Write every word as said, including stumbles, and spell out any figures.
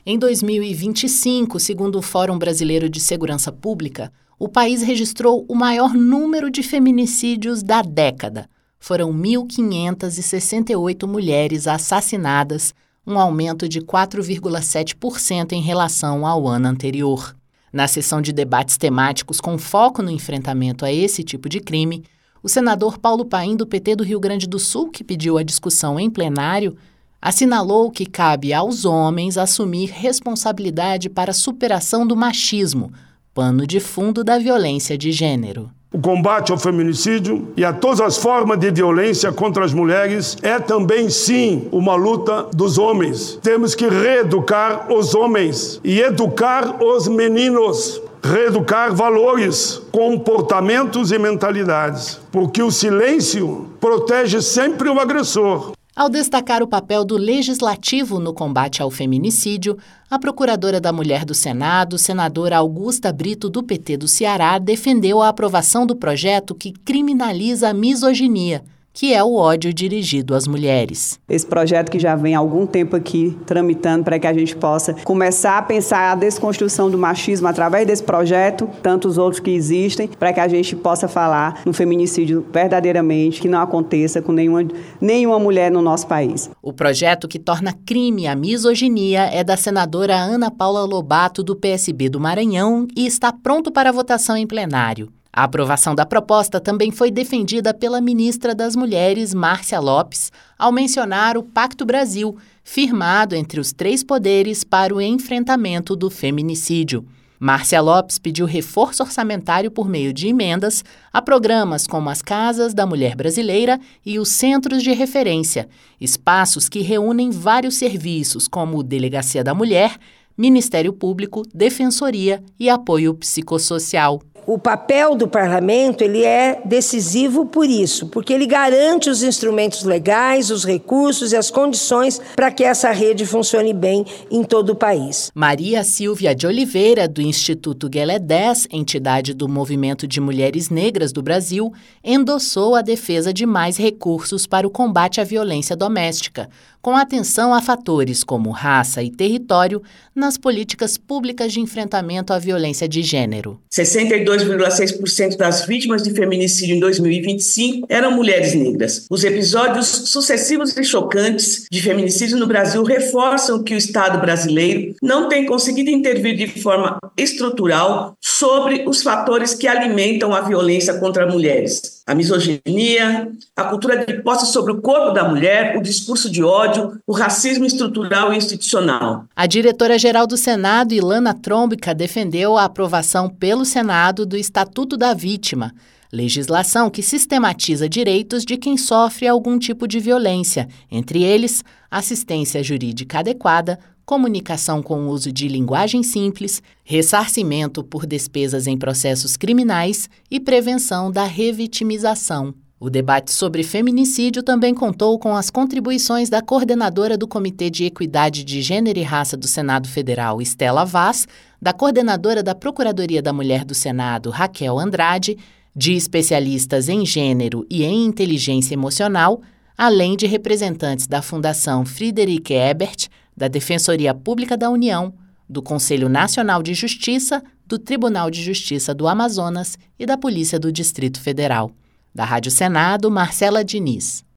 Em dois mil e vinte e cinco, segundo o Fórum Brasileiro de Segurança Pública, o país registrou o maior número de feminicídios da década. Foram mil quinhentas e sessenta e oito mulheres assassinadas, um aumento de quatro vírgula sete por cento em relação ao ano anterior. Na sessão de debates temáticos com foco no enfrentamento a esse tipo de crime, o senador Paulo Paim, do P T do Rio Grande do Sul, que pediu a discussão em plenário, assinalou que cabe aos homens assumir responsabilidade para a superação do machismo, pano de fundo da violência de gênero. O combate ao feminicídio e a todas as formas de violência contra as mulheres é também, sim, uma luta dos homens. Temos que reeducar os homens e educar os meninos. Reeducar valores, comportamentos e mentalidades, porque o silêncio protege sempre o agressor. Ao destacar o papel do Legislativo no combate ao feminicídio, a Procuradora da Mulher do Senado, senadora Augusta Brito, do P T do Ceará, defendeu a aprovação do projeto que criminaliza a misoginia, que é o ódio dirigido às mulheres. Esse projeto que já vem há algum tempo aqui tramitando para que a gente possa começar a pensar a desconstrução do machismo através desse projeto, tantos outros que existem, para que a gente possa falar no feminicídio verdadeiramente, que não aconteça com nenhuma, nenhuma mulher no nosso país. O projeto que torna crime a misoginia é da senadora Ana Paula Lobato, do P S B do Maranhão, e está pronto para votação em plenário. A aprovação da proposta também foi defendida pela ministra das Mulheres, Márcia Lopes, ao mencionar o Pacto Brasil, firmado entre os três poderes para o enfrentamento do feminicídio. Márcia Lopes pediu reforço orçamentário por meio de emendas a programas como as Casas da Mulher Brasileira e os Centros de Referência, espaços que reúnem vários serviços como Delegacia da Mulher, Ministério Público, Defensoria e Apoio Psicossocial. O papel do parlamento ele é decisivo por isso, porque ele garante os instrumentos legais, os recursos e as condições para que essa rede funcione bem em todo o país. Maria Silvia de Oliveira, do Instituto Guelé dez, entidade do Movimento de Mulheres Negras do Brasil, endossou a defesa de mais recursos para o combate à violência doméstica, com atenção a fatores como raça e território nas políticas públicas de enfrentamento à violência de gênero. sessenta e dois vírgula seis por cento das vítimas de feminicídio em dois mil e vinte e cinco eram mulheres negras. Os episódios sucessivos e chocantes de feminicídio no Brasil reforçam que o Estado brasileiro não tem conseguido intervir de forma estrutural sobre os fatores que alimentam a violência contra mulheres. A misoginia, a cultura de posse sobre o corpo da mulher, o discurso de ódio, o racismo estrutural e institucional. A diretora-geral do Senado, Ilana Trombica, defendeu a aprovação pelo Senado do Estatuto da Vítima, legislação que sistematiza direitos de quem sofre algum tipo de violência, entre eles assistência jurídica adequada, comunicação com uso de linguagem simples, ressarcimento por despesas em processos criminais e prevenção da revitimização. O debate sobre feminicídio também contou com as contribuições da coordenadora do Comitê de Equidade de Gênero e Raça do Senado Federal, Estela Vaz, da coordenadora da Procuradoria da Mulher do Senado, Raquel Andrade, de especialistas em gênero e em inteligência emocional, além de representantes da Fundação Friedrich Ebert, da Defensoria Pública da União, do Conselho Nacional de Justiça, do Tribunal de Justiça do Amazonas e da Polícia do Distrito Federal. Da Rádio Senado, Marcela Diniz.